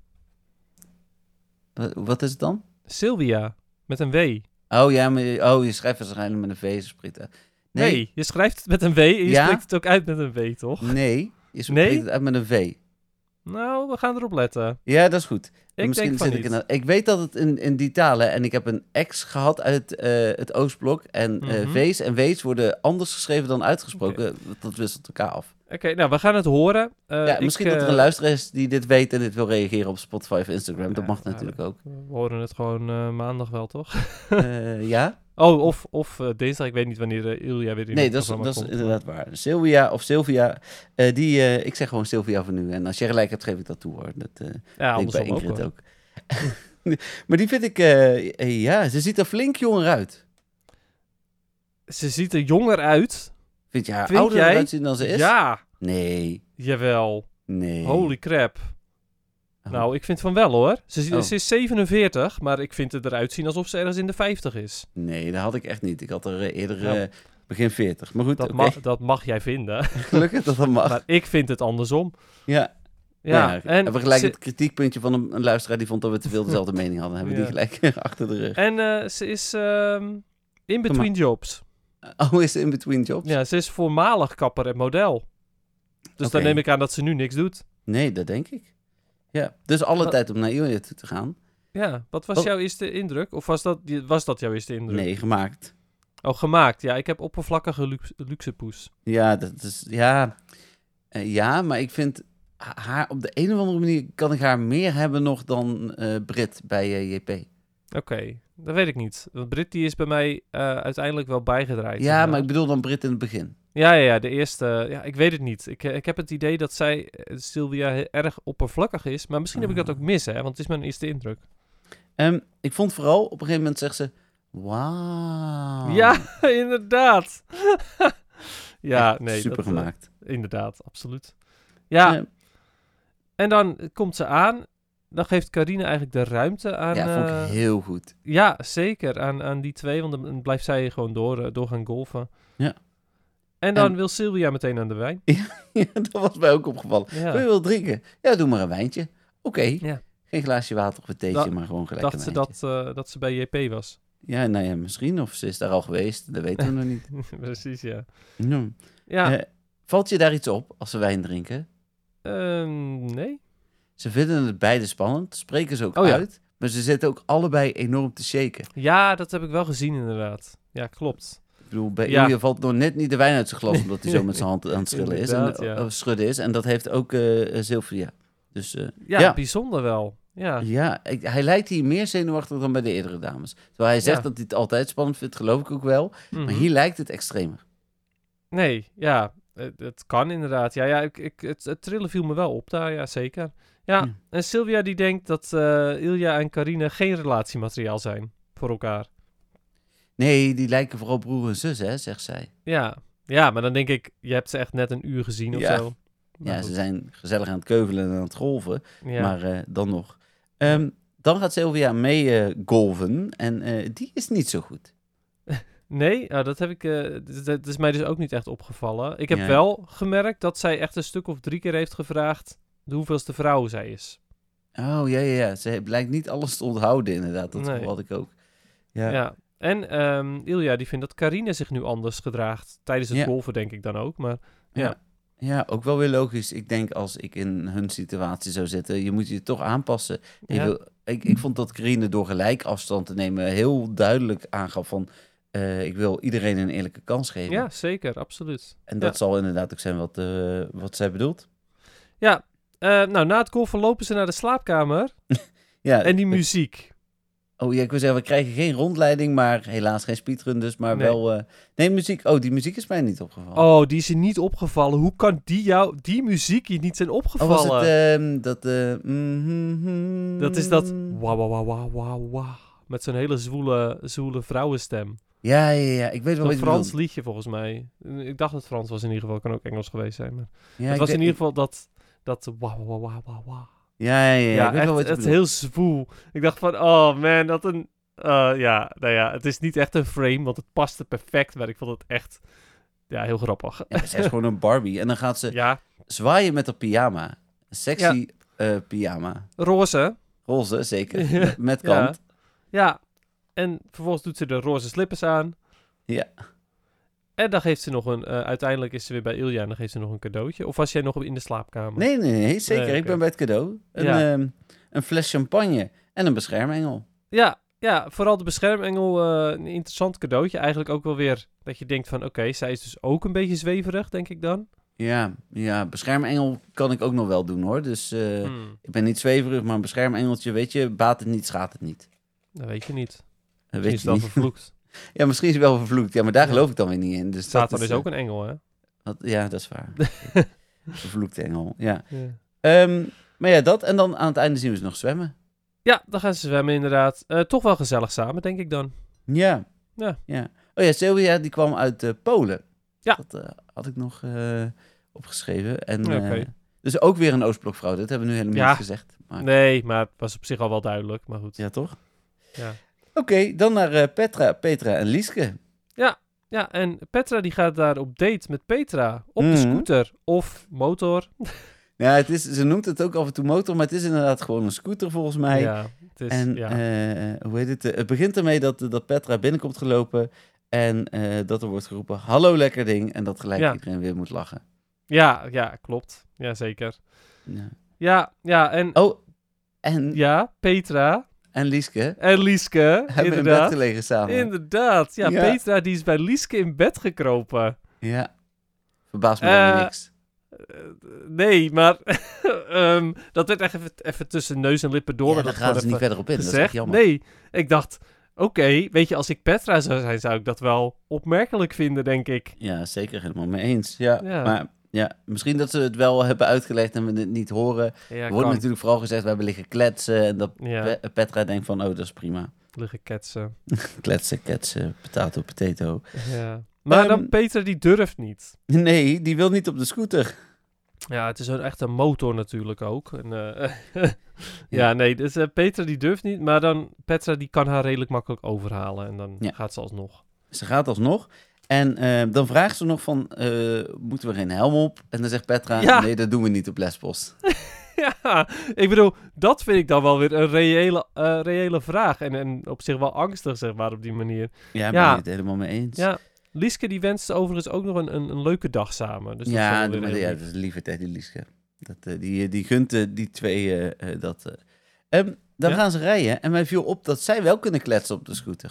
Wat, wat is het dan? Sylvia, met een W. Oh ja, maar, je- oh, je schrijft waarschijnlijk met een V, zo spreekt het. Nee. je schrijft het met een W en je Ja? spreekt het ook uit met een W, toch? Nee, je spreekt Nee? het uit met een V. Nou, we gaan erop letten. Ja, dat is goed. Ik Misschien denk van zit ik, niet. in een- ik weet dat het in, in die talen... En ik heb een ex gehad uit eh, het Oostblok. En eh, Mhm. V's en W's worden anders geschreven dan uitgesproken. Dat wisselt elkaar af. Oké, nou, we gaan het horen. Eh, ja, ik, misschien dat er eh, een luisteraar is die dit weet... en dit wil reageren op Spotify of Instagram. Dat Ja, mag ja, natuurlijk ook. We horen het gewoon eh, maandag wel, toch? Eh, ja? Oh, of, of eh, dinsdag. Ik weet niet wanneer uh, Ilja weer in Nee, het dat is, programma dat is komt. inderdaad waar. Sylvia of Sylvia, eh, die, eh, ik zeg gewoon Sylvia voor nu. En als je gelijk hebt, geef ik dat toe hoor. Dat eh Ja, denk ik bij andersom ook, Ingrid hoor. ook. Maar die vind ik, eh, eh, ja, ze ziet er flink jonger uit. Ze ziet er jonger uit. Vind je haar Vind ouder jij? eruit zien dan ze is? Ja, Nee, jawel. nee. Holy crap. Oh. Nou, ik vind van wel hoor. Ze, zi- Oh. ze is zevenenveertig, maar ik vind het eruit zien alsof ze ergens in de vijftig is. Nee, dat had ik echt niet. Ik had er eh, eerder Nou. eh, begin veertig. Maar goed, Dat, oké. mag, dat mag jij vinden. Gelukkig dat dat mag. Maar ik vind het andersom. Ja, Ja, Nou ja, en, hebben we gelijk ze, het kritiekpuntje van een, een luisteraar die vond dat we te veel dezelfde mening hadden. Hebben we Ja. die gelijk achter de rug. en eh, ze is ehm, in between jobs. Oh, is ze in between jobs? Ja, ze is voormalig kapper en model. Dus dan Oké. neem ik aan dat ze nu niks doet. Nee, dat denk ik. Ja, dus alle Wat- tijd om naar Ilja toe te gaan. Ja, wat was Wat- jouw eerste indruk? Of was dat, was dat jouw eerste indruk? Nee, gemaakt. Oh, gemaakt. Ja, ik heb oppervlakkige luxe, luxe poes. Ja, dat is, ja, Eh, ja, maar ik vind ha- haar op de een of andere manier kan ik haar meer hebben nog dan eh Brit bij eh, J P. Oké, dat weet ik niet. Want Brit die is bij mij eh, uiteindelijk wel bijgedraaid. Ja, zeg maar ik bedoel dan Brit in het begin. Ja, ja, ja, de eerste... Ja, ik weet het niet. Ik, eh, ik heb het idee dat zij, eh, Sylvia, heel erg oppervlakkig is. Maar misschien heb ik dat ook mis, hè. Want het is mijn eerste indruk. Ehm, ik vond vooral, op een gegeven moment zegt ze, wauw. Ja, inderdaad. ja, Echt nee. super dat, eh, gemaakt. inderdaad, absoluut. Ja, Ehm, en dan komt ze aan. Dan geeft Carine eigenlijk de ruimte aan... ja, vond eh, ik heel goed. Ja, zeker. Aan, aan die twee, want dan blijft zij gewoon door, eh, door gaan golfen. Ja. En dan En- wil Sylvia meteen aan de wijn. Ja, dat was mij ook opgevallen. Ja. Wil je wel drinken? Ja, doe maar een wijntje. Oké. Ja. Geen glaasje water of een theetje, Da- maar gewoon gelijk Dacht een ze wijntje. dat, eh, dat ze bij J P was. Ja, nou ja, misschien. Of ze is daar al geweest. Dat weten we nog niet. Precies, ja. Ja. Ja, Eh, Valt je daar iets op als ze wijn drinken? Ehm, nee? Ze vinden het beide spannend, spreken ze ook Oh ja. uit. Maar ze zitten ook allebei enorm te shaken. Ja, dat heb ik wel gezien inderdaad. Ja, klopt. Ik bedoel, bij Ja. Ilja valt nog net niet de wijn uit zijn glas... omdat hij zo met zijn hand aan het schudden is. En, Inderdaad, ja. eh, schudden is. En dat heeft ook eh Sylvia. Dus eh, Ja, ja. bijzonder wel. Ja. ja, ik- hij lijkt hier meer zenuwachtig dan bij de eerdere dames. Terwijl hij zegt Ja. dat hij het altijd spannend vindt, geloof ik ook wel. Mhm. Maar hier lijkt het extremer. Nee, ja, het, het kan inderdaad. Ja, ja ik, ik, het, het trillen viel me wel op daar, ja, zeker. Ja, Ja. en Sylvia die denkt dat eh Ilja en Carine geen relatiemateriaal zijn voor elkaar. Nee, die lijken vooral broer en zus, hè, zegt zij. Ja, ja, maar dan denk ik, je hebt ze echt net een uur gezien of Ja. zo. Maar Ja, goed. ze zijn gezellig aan het keuvelen en aan het golven. Ja. Maar eh, dan nog. Ehm, dan gaat Sylvia mee eh, golven. En eh, die is niet zo goed. Nee, nou, dat heb ik. eh, d- dat is mij dus ook niet echt opgevallen. Ik heb Ja. wel gemerkt dat zij echt een stuk of drie keer heeft gevraagd de hoeveelste vrouw zij is. Oh, ja, ja, ja. Ze blijkt niet alles te onthouden, inderdaad. Dat Nee. gevoel had ik ook. Ja. Ja. En ehm Ilja die vindt dat Carine zich nu anders gedraagt. Tijdens het Ja. golven denk ik dan ook. Maar ja, Ja. Ja, ook wel weer logisch. Ik denk als ik in hun situatie zou zitten, je moet je toch aanpassen. Je Ja. wil- ik, ik vond dat Carine door gelijk afstand te nemen heel duidelijk aangaf van... eh, ik wil iedereen een eerlijke kans geven. ja, zeker, absoluut. En dat Ja. zal inderdaad ook zijn wat, eh, wat zij bedoelt. Ja, eh, nou na het golven lopen ze naar de slaapkamer. Ja, En die muziek. Oh ja, ik wil zeggen, we krijgen geen rondleiding, maar helaas geen speedrun dus, maar Nee. wel... eh, Nee, muziek. Oh, die muziek is mij niet opgevallen. Oh, die is je niet opgevallen. Hoe kan die jou, die muziek je niet zijn Oh, opgevallen? was het ehm, dat... eh, mhm, Dat is dat wauw, wauw, wauw, wauw, wauw, wauw. Met zo'n hele zwoele, zwoele vrouwenstem. Ja, ja, ja. Ik weet wel Een wat je Frans bedoelt. liedje volgens mij. Ik dacht dat het Frans was in ieder geval. Kan ook Engels geweest zijn. Maar Ja, het ik was in denk- ieder geval dat... dat wauw, wauw, wauw, wauw, wauw. Ja, ja, ja. Ja, ik weet echt, wel wat je het bedoelt. heel zwoel. Ik dacht van, oh man, dat een... eh, ja, nou ja, het is niet echt een frame, want het paste perfect. Maar ik vond het echt... Ja, heel grappig. Ja, zij is gewoon een Barbie. En dan gaat ze Ja, zwaaien met haar pyjama. Een sexy eh, pyjama. roze. Roze, zeker. Met, met Ja. kant. Ja, en vervolgens doet ze de roze slippers aan. Ja. En dan geeft ze nog een... eh, uiteindelijk is ze weer bij Ilja en dan geeft ze nog een cadeautje. Of was jij nog in de slaapkamer? Nee, nee, nee. Zeker. Nee, Ik oké. ben bij het cadeau. Een, Ja. ehm, een fles champagne. En een beschermengel. Ja, ja, vooral de beschermengel, eh, een interessant cadeautje. Eigenlijk ook wel weer dat je denkt van, oké, zij is dus ook een beetje zweverig, denk ik dan. Ja, ja, beschermengel kan ik ook nog wel doen hoor. Dus eh, Hmm, ik ben niet zweverig, maar een beschermengeltje, weet je, baat het niet, schaadt het niet. dat weet je niet. Dat Misschien weet is je het wel niet. vervloekt. Ja, misschien is het wel vervloekt. Ja, maar daar Ja. geloof ik dan weer niet in. Dus Satan dat is eh, ook een engel, hè? wat- ja, dat is waar. Vervloekte engel, ja. Ja. Ehm, maar ja, dat. En dan aan het einde zien we ze nog zwemmen. Ja, dan gaan ze zwemmen inderdaad. Eh, toch wel gezellig samen, denk ik dan. Ja. Ja. ja. Oh ja, Sylvia, die kwam uit eh, Polen. Ja. Dat eh, had ik nog eh, opgeschreven. En, Ja, oké. eh, dus ook weer een Oostblokvrouw. Dat hebben we nu helemaal Ja. niet gezegd. Maar, Nee, maar het was op zich al wel duidelijk, maar goed. Ja, toch? Ja, Oké, dan naar eh, Petra, Petra en Lieske. ja en Petra die gaat daar op date met Petra. Op de Mhm. scooter of motor. Ja, het is, ze noemt het ook af en toe motor, maar het is inderdaad gewoon een scooter volgens mij. Ja, het is, en ja. eh, hoe heet het? eh, Het begint ermee dat, dat Petra binnenkomt gelopen en eh, dat er wordt geroepen, hallo lekker ding, en dat gelijk Ja. iedereen weer moet lachen. ja, ja, klopt. Ja, zeker. Ja. Ja, ja, en Oh, en, ja, Petra en Lieske en Lieske, hebben in bed inderdaad. gelegen samen. Inderdaad, ja, Ja. Petra die is bij Lieske in bed gekropen. Ja, verbaast me dan weer Eh, niks. Eh, nee, maar ehm, dat werd echt even, even tussen neus en lippen door. Ja, werd daar dat gaan ze gewoon niet even verder op in, dat is echt gezegd. jammer. Nee, ik dacht, oké, weet je, als ik Petra zou zijn, zou ik dat wel opmerkelijk vinden, denk ik. Ja, zeker helemaal mee eens. Ja, Ja. maar ja, misschien dat ze het wel hebben uitgelegd en we het niet horen. Ja, er wordt kan. natuurlijk vooral gezegd, we hebben liggen kletsen en dat Ja, Pe- Petra denkt van, oh, dat is prima. liggen ketsen. Kletsen, ketsen, potato, potato. Ja. Maar Ehm, dan Petra, die durft niet. Nee, die wil niet op de scooter. Ja, het is een echte motor natuurlijk ook. En, eh, ja, nee, dus eh, Petra die durft niet, maar dan Petra die kan haar redelijk makkelijk overhalen en dan Ja. gaat ze alsnog. Ze gaat alsnog. En eh, dan vraagt ze nog van, eh, moeten we geen helm op? En dan zegt Petra, Ja. nee, dat doen we niet op Lesbos. Ja, ik bedoel, dat vind ik dan wel weer een reële, eh, reële vraag. En, en op zich wel angstig, zeg maar, op die manier. Ja, ben Ja. je het helemaal mee eens. Ja, Lieske die wenst overigens ook nog een, een, een leuke dag samen. Dus dat is ja, wel weer maar, heel ja, lief. dat is lieve tijd, die Lieske. Dat, uh, die, die gunt uh, die twee uh, uh, dat. Uh. Um, dan Ja? gaan ze rijden en mij viel op dat zij wel kunnen kletsen op de scooter.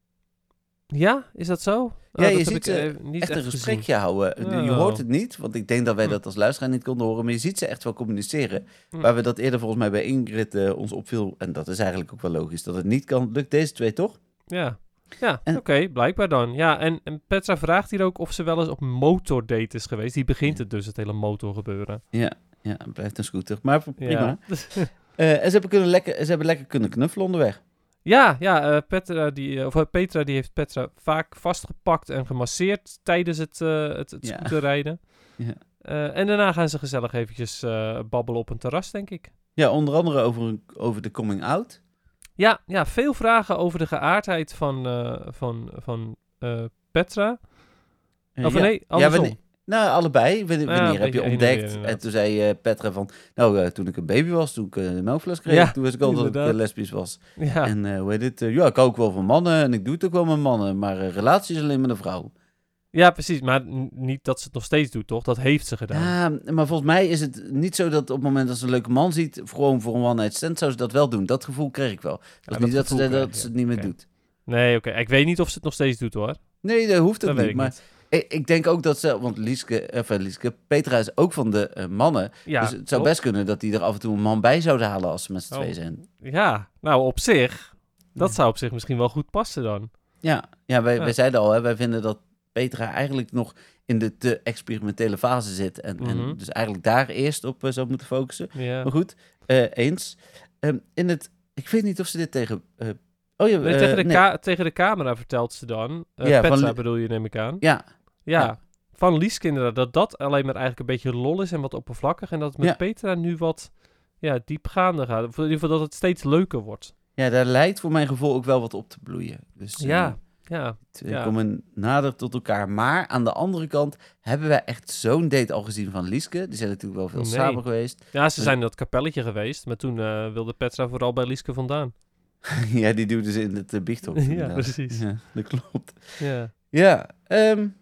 Ja, is dat zo? Ja, Oh, je dat heb ziet ik, ze eh, niet echt een gezien. gesprekje houden. Oh. Je hoort het niet, want ik denk dat wij Hm. dat als luisteraar niet konden horen. Maar je ziet ze echt wel communiceren. Hm. Waar we dat eerder volgens mij bij Ingrid uh, ons opviel. En dat is eigenlijk ook wel logisch. Dat het niet kan. Lukt deze twee toch? Ja, ja En- oké, blijkbaar dan. Ja, en, en Petra vraagt hier ook of ze wel eens op motordate is geweest. Die begint het dus, het hele motorgebeuren. Ja, ja, het blijft een scooter. Maar prima. Ja, Uh, en ze hebben, kunnen lekker, ze hebben lekker kunnen knuffelen onderweg. ja, ja uh, Petra, die, uh, of, uh, Petra die heeft Petra vaak vastgepakt en gemasseerd tijdens het, uh, het, het Ja. scooterrijden. Ja. Uh, en daarna gaan ze gezellig eventjes uh, babbelen op een terras, denk ik. Ja, onder andere over, een- over de coming out. Ja, ja, veel vragen over de geaardheid van, uh, van, van uh, Petra. Uh, Of ja. nee, andersom. wanneer- Nou, allebei. Wanneer, Ja, wanneer een heb je beetje ontdekt? heen en weer, En toen zei uh, Petra van... Nou, uh, toen ik een baby was, toen ik uh, de melkfles kreeg... Ja, toen wist ik al dat ik inderdaad. uh, lesbisch was. Ja. En uh, hoe heet het? Uh, ja, ik hou ook wel van mannen en ik doe het ook wel met mannen. Maar uh, relatie is alleen met een vrouw. ja, precies. Maar n- niet dat ze het nog steeds doet, toch? Dat heeft ze gedaan. Ja, maar volgens mij is het niet zo dat op het moment dat ze een leuke man ziet... gewoon voor een one-night stand zou ze dat wel doen. Dat gevoel kreeg ik wel. Dat is dat niet dat ze, gevoel dat krijg je. ze het niet meer Oké. doet. Nee, oké. Ik weet niet of ze het nog steeds doet, hoor. Nee, dat hoeft Dat ook weet niet. ik Maar niet. ik, ik denk ook dat ze... Want Lieske, even Lieske, Petra is ook van de uh, mannen. Ja, dus het zou klopt. best kunnen dat die er af en toe een man bij zouden halen als ze met z'n Oh. twee zijn. Ja, nou, op zich. Dat Ja. zou op zich misschien wel goed passen dan. Ja, ja, wij, Ja. wij zeiden al, hè, wij vinden dat Petra eigenlijk nog in de te experimentele fase zit. En, Mhm. en dus eigenlijk daar eerst op uh, zou moeten focussen. Ja. Maar goed, uh, eens. Um, in het, ik weet niet of ze dit tegen... Uh, oh ja, Nee, uh, tegen, de nee. ka- tegen de camera vertelt ze dan. Uh, Ja, van Petra Li- bedoel je, neem ik aan. Ja, Ja, ja. van Lieske inderdaad. Dat dat alleen maar eigenlijk een beetje lol is en wat oppervlakkig. En dat het met Ja. Petra nu wat ja, diepgaander gaat. Of in ieder geval dat het steeds leuker wordt. ja, daar lijkt voor mijn gevoel ook wel wat op te bloeien. Dus uh, Ja, ja. we ja. komen nader tot elkaar. Maar aan de andere kant hebben wij echt zo'n date al gezien van Lieske. Die zijn natuurlijk wel veel Nee. samen geweest. Ja, ze zijn in dat kapelletje geweest. Maar toen uh, wilde Petra vooral bij Lieske vandaan. Ja, die duwde ze in het uh, biechthok. Ja, inderdaad. precies. Ja, dat klopt. Ja. Ja, um,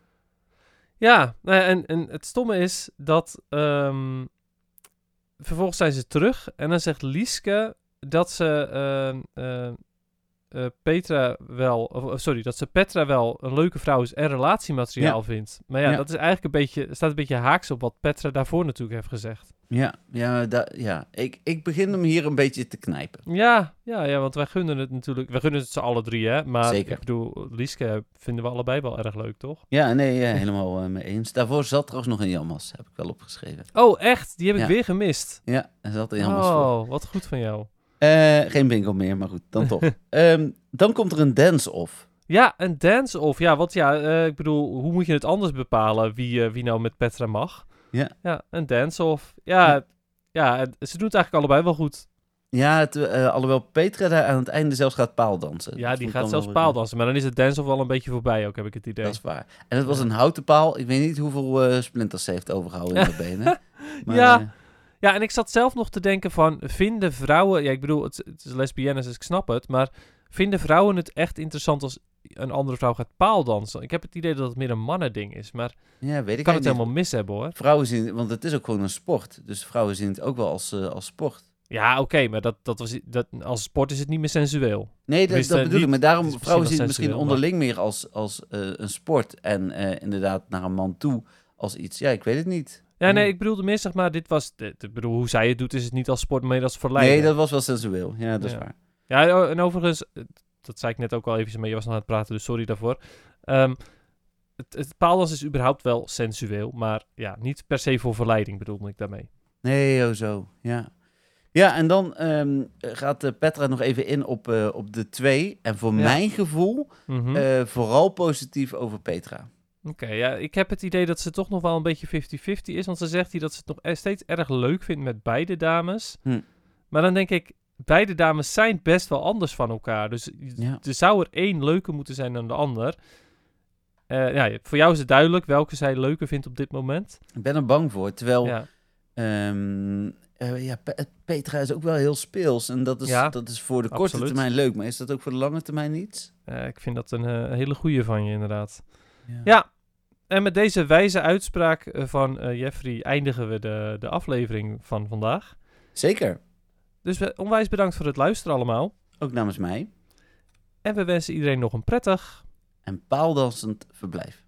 Ja, nou ja, en, en het stomme is dat um, vervolgens zijn ze terug en dan zegt Lieske dat ze uh, uh, uh, Petra wel, of, sorry, dat ze Petra wel een leuke vrouw is en relatiemateriaal Ja. vindt. Maar ja, Ja. dat is eigenlijk een beetje, staat een beetje haaks op wat Petra daarvoor natuurlijk heeft gezegd. ja, ja, da, ja. Ik, ik begin hem hier een beetje te knijpen. Ja, ja, ja, want wij gunnen het natuurlijk, wij gunnen het z'n alle drie, hè. Maar Zeker. ik bedoel, Lieske vinden we allebei wel erg leuk, toch? Ja, nee, ja, helemaal uh, mee eens. Daarvoor zat trouwens nog een Jammas, heb ik wel opgeschreven. Oh, echt? Die heb ik Ja. weer gemist. Ja, er zat een Jammas voor. Oh, wat goed van jou. Uh, geen bingo meer, maar goed, dan toch. um, dan komt er een dance-off. Ja, een dance-off. Ja, want ja, uh, ik bedoel, hoe moet je het anders bepalen wie, uh, wie nou met Petra mag? Ja. Ja, een dance-off. Ja, Ja. ja. ja, ze doen het eigenlijk allebei wel goed. Ja, het, uh, alhoewel Petra daar aan het einde zelfs gaat paaldansen. Ja, Dat die vond ik gaat dan zelfs wel weer- paaldansen. Maar dan is het dance-off wel een beetje voorbij ook, heb ik het idee. Dat is waar. En het was Ja. een houten paal. Ik weet niet hoeveel uh, splinters ze heeft overgehouden in de benen. Maar, Ja. uh, Ja, en ik zat zelf nog te denken van, vinden vrouwen... Ja, ik bedoel, het, het is lesbiennes, dus ik snap het. Maar vinden vrouwen het echt interessant als een andere vrouw gaat paaldansen? Ik heb het idee dat het meer een mannending is. Maar ja, weet ik ik kan het eigenlijk helemaal mis hebben, hoor. niet. Vrouwen zien, want het is ook gewoon een sport. Dus vrouwen zien het ook wel als, uh, als sport. Ja, oké, okay, maar dat, dat was, dat, als sport is het niet meer sensueel. Nee, dat, Tenminste, dat bedoel ik. niet- Maar daarom, het is vrouwen zien misschien het wel misschien sensueel, onderling meer als, als uh, een sport. En uh, inderdaad naar een man toe als iets. Ja, ik weet het niet. Ja, nee, Hmm. ik bedoelde meer, zeg maar, dit was... Dit, ik bedoel, hoe zij het doet, is het niet als sport, maar meer als verleiden. Nee, dat was wel sensueel. Ja, dat is Ja. waar. Ja, en overigens, dat zei ik net ook al even, maar je was nog aan het praten, dus sorry daarvoor. Um, het, het paaldans is überhaupt wel sensueel, maar ja, niet per se voor verleiding bedoelde ik daarmee. Nee, oh zo. Ja. Ja, en dan um, gaat uh, Petra nog even in op, uh, op de twee. En voor Ja. mijn gevoel Mm-hmm. uh, vooral positief over Petra. Oké, okay, ja, ik heb het idee dat ze toch nog wel een beetje fifty fifty is, want ze zegt hier dat ze het nog e- steeds erg leuk vindt met beide dames. Hm. Maar dan denk ik, beide dames zijn best wel anders van elkaar, dus Ja. er zou er één leuker moeten zijn dan de ander. Uh, ja, voor jou is het duidelijk welke zij leuker vindt op dit moment. Ik ben er bang voor. Terwijl Ja. um, uh, ja, Pe- Petra is ook wel heel speels. En dat is, Ja, dat is voor de korte absoluut. termijn leuk. Maar is dat ook voor de lange termijn niets? Uh, ik vind dat een uh, hele goeie van je, inderdaad. Ja. Ja, en met deze wijze uitspraak eh, van eh, Jeffrey eindigen we de, de aflevering van vandaag. Zeker. Dus we, onwijs bedankt voor het luisteren allemaal. Ook namens mij. En we wensen iedereen nog een prettig En paaldansend verblijf.